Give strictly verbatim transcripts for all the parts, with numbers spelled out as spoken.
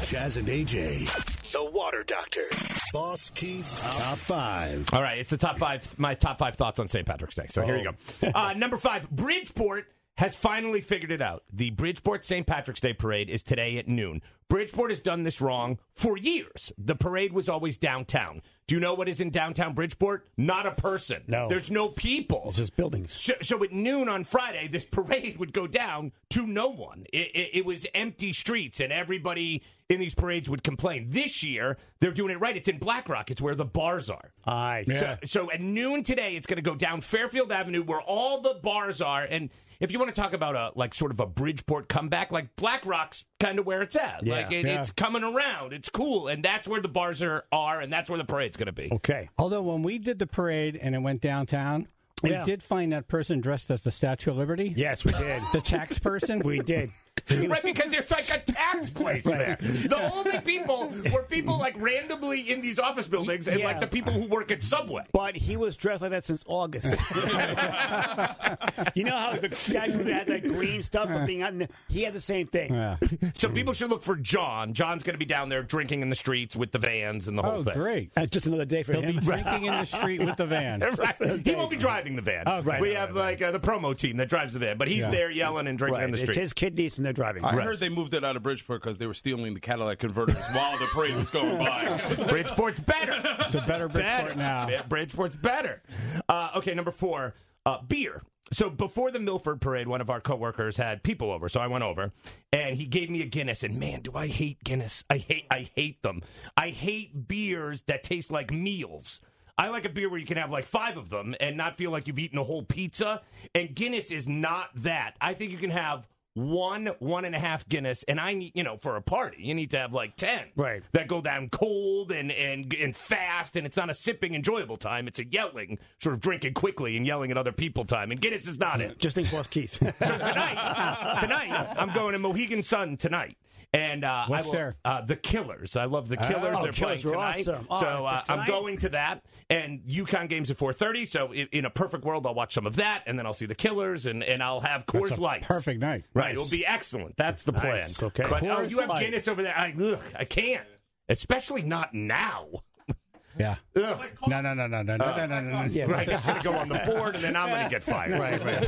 Jazz and A J, the Water Doctor, Boss Keith, top five. All right, it's the top five, my top five thoughts on Saint Patrick's Day. So oh. here you go. Uh, number five, Bridgeport has finally figured it out. The Bridgeport Saint Patrick's Day parade is today at noon. Bridgeport has done this wrong for years. The parade was always downtown. Do you know what is in downtown Bridgeport? Not a person. No. There's no people. It's just buildings. So, so at noon on Friday, this parade would go down to no one. It, it, it was empty streets, and everybody in these parades would complain. This year, they're doing it right. It's in Black Rock. It's where the bars are. Nice. Yeah. So, so at noon today, it's going to go down Fairfield Avenue where all the bars are. And if you want to talk about a like sort of a Bridgeport comeback, like Black Rock's kind of where it's at. Yeah. Like it, Yeah. it's coming around. It's cool. And that's where the bars are, are and that's where the parade's going to be. Okay. Although when we did the parade and it went downtown, we Yeah. did find that person dressed as the Statue of Liberty. Yes, we did. The tax person. We did. Right, because there's like a tax place there. The only people were people like randomly in these office buildings and Yeah. like the people who work at Subway. But he was dressed like that since August. You know how the guy who had that green stuff from being out in the, he had the same thing. Yeah. So people should look for John. John's going to be down there drinking in the streets with the vans and the whole Oh, thing. great. That's just another day for He'll him. be drinking in the street with the van. Right. He won't be driving the van. Oh, right, we right, have right, like uh, the promo team that drives the van, but he's Yeah. there yelling and drinking Right. in the It's street. his kidneys and they're driving. I Right. heard they moved it out of Bridgeport because they were stealing the Cadillac converters while the parade was going by. Bridgeport's better. It's a better Bridgeport better. now. Yeah, Bridgeport's better. Uh, okay, number four, uh, beer. So before the Milford parade, one of our coworkers had people over, so I went over, and he gave me a Guinness, and man, do I hate Guinness. I hate I hate them. I hate beers that taste like meals. I like a beer where you can have like five of them and not feel like you've eaten a whole pizza, and Guinness is not that. I think you can have one, one and a half Guinness, and I need, you know, for a party, you need to have like ten. Right. That go down cold and, and, and fast, and it's not a sipping, enjoyable time. It's a yelling, sort of drinking quickly and yelling at other people time, and Guinness is not it. Just think Boss Keith. So tonight, tonight, I'm going to Mohegan Sun tonight. And uh, What's I will, there? Uh, the Killers. I love the Killers. Oh, They're Killers playing are tonight. awesome. Oh, so uh, I'm tonight? going to that. And UConn game's at four thirty. So in, in a perfect world, I'll watch some of that, and then I'll see the Killers, and, and I'll have Coors That's a Lights. perfect night. Right. Nice. It'll be excellent. That's the plan. Nice. Okay. But oh, Coors you have Light. Guinness over there. I, ugh, I can't. Especially not now. Yeah. Ugh. No, no, no, no, no, no, no, no, no. Yeah, Right, that's going to go on the board, and then I'm going to get fired. Right, right.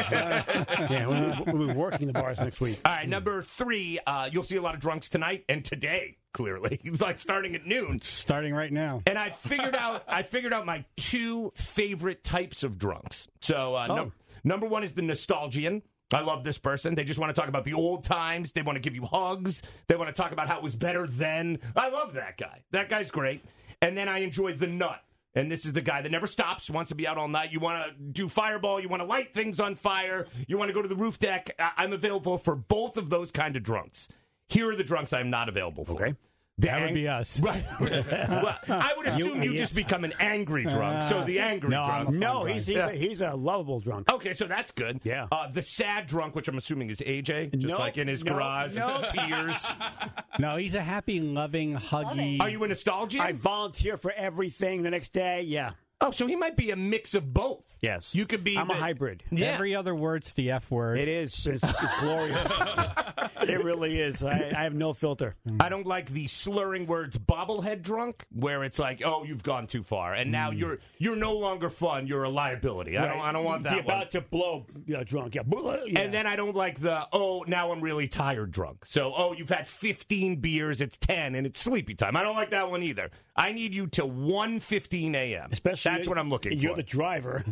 Yeah, we'll, we'll be working the bars next week. All right, number three, uh, you'll see a lot of drunks tonight and today, clearly, like starting at noon. Starting right now. And I figured out I figured out my two favorite types of drunks. So uh, Oh. num- number one is the nostalgian. I love this person. They just want to talk about the old times. They want to give you hugs. They want to talk about how it was better then. I love that guy. That guy's great. And then I enjoy the nut. And this is the guy that never stops, wants to be out all night. You want to do fireball. You want to light things on fire. You want to go to the roof deck. I- I'm available for both of those kind of drunks. Here are the drunks I'm not available for. Okay. The That would ang- be us. Right. Well, I would assume you, yes. just become an angry drunk. So the angry No, I'm drunk. a fun No, guy. he's he's, Yeah. a, he's a lovable drunk. Okay, so that's good. Yeah. Uh, the sad drunk, which I'm assuming is A J, just No, like in his no, garage, no. tears. No, he's a happy, loving, huggy. Are you a nostalgian? I volunteer for everything the next day. Yeah. Oh, so he might be a mix of both. Yes. You could be. I'm the- a hybrid. Yeah. Every other word's the F word. It is. It's, it's glorious. It really is. I, I have no filter. I don't like the slurring words bobblehead drunk, where it's like, oh, you've gone too far, and now you're you're no longer fun. You're a liability. I don't I don't want that The one. about to blow yeah, drunk. Yeah. yeah. And then I don't like the, oh, now I'm really tired drunk. So, oh, you've had fifteen beers, it's ten, and it's sleepy time. I don't like that one either. I need you till one fifteen a.m. Especially That's what I'm looking you're for. the driver.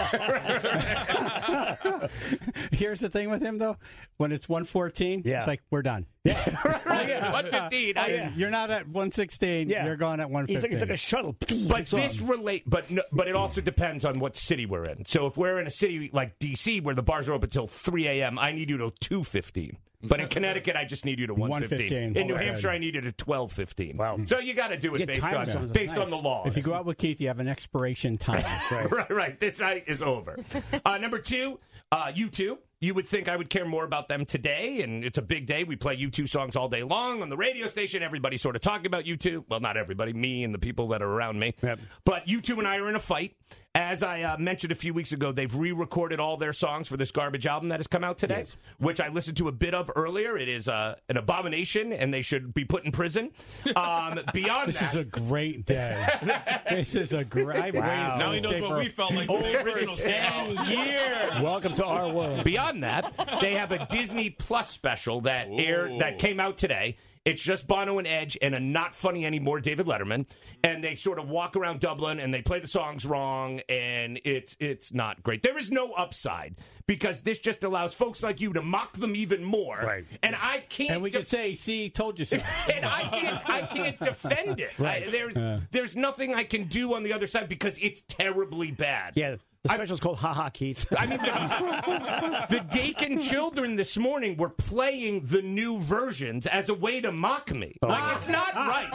Here's the thing with him, though. When it's one fourteen, Yeah. it's like, we're done. one fifteen. I, yeah. You're not at one sixteen. Yeah. You're going at one He's like, fifteen. it's like a shuttle. But this relate, but no, but it also depends on what city we're in. So if we're in a city like D C where the bars are open till three a.m., I need you to two fifteen. But in Connecticut, I just need you to one fifteen. one fifteen. In New Okay. Hampshire, I need you to twelve fifteen. Wow. So you got to do it Get based time on zones. based Nice. on the law. If you go out with Keith, you have an expiration time. Right. right, right. This night is over. Uh, number two, uh, you two. you would think I would care more about them today, and it's a big day. We play U two songs all day long on the radio station. Everybody's sort of talking about U two. Well, not everybody, me and the people that are around me. Yep. But U two and I are in a fight. As I uh, mentioned a few weeks ago, they've re-recorded all their songs for this garbage album that has come out today, Yes. which I listened to a bit of earlier. It is uh, an abomination, and they should be put in prison. Um, beyond This that, is a great day. This is a great. Wow. Now he knows what we felt like with the original ten scale. years. Welcome to our world. Beyond that, they have a Disney Plus special that aired that came out today. It's just Bono and Edge and a not funny anymore David Letterman, and they sort of walk around Dublin and they play the songs wrong, and it's it's not great. There is no upside because this just allows folks like you to mock them even more, Right. and I can't. And we de- can say, "See, told you so." and I can't, I can't defend it. I, there's, there's nothing I can do on the other side because it's terribly bad. Yeah, the special's called Ha Ha Keith. I mean, the, the Dakin children this morning were playing the new versions as a way to mock me. Like, it's not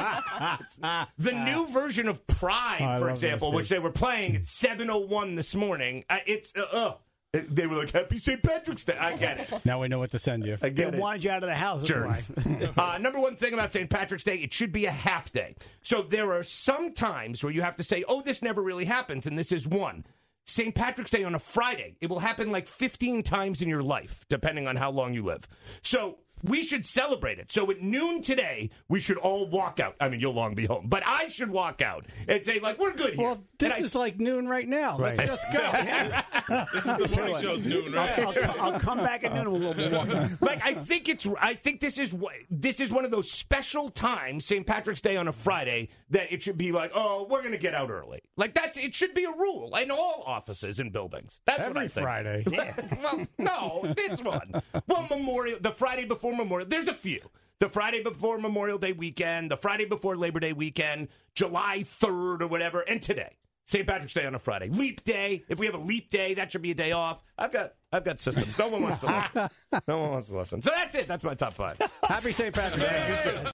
right. The new version of Pride, Oh, I for love example, those which they were playing at seven oh one this morning, uh, it's, uh, uh, they were like, Happy Saint Patrick's Day. I get it. Now we know what to send you. I They get it. wanted you out of the house. That's Jerks. why. uh, number one thing about Saint Patrick's Day, it should be a half day. So there are some times where you have to say, oh, this never really happens, and this is one. Saint Patrick's Day on a Friday. It will happen like fifteen times in your life, depending on how long you live. So we should celebrate it. So at noon today, we should all walk out. I mean, you'll long be home, but I should walk out and say, like, we're good here. Well, this And I- is like noon right now. Right. Let's just go. This is the morning show's noon, right? I'll, I'll come back at noon and we'll, we'll walk out. Like I think it's I think this is wh- this is one of those special times, Saint Patrick's Day on a Friday, that it should be like, oh, we're gonna get out early. Like that's it should be a rule in all offices and buildings. That's what I Every think. Friday. Well, no, this one. Well, Memorial, the Friday before Memorial. There's a few. The Friday before Memorial Day weekend, the Friday before Labor Day weekend, July third or whatever, and today. Saint Patrick's Day on a Friday. Leap Day. If we have a leap day, that should be a day off. I've got I've got systems. No one wants to listen. No one wants to listen. So that's it. That's my top five. Happy Saint Patrick's Day.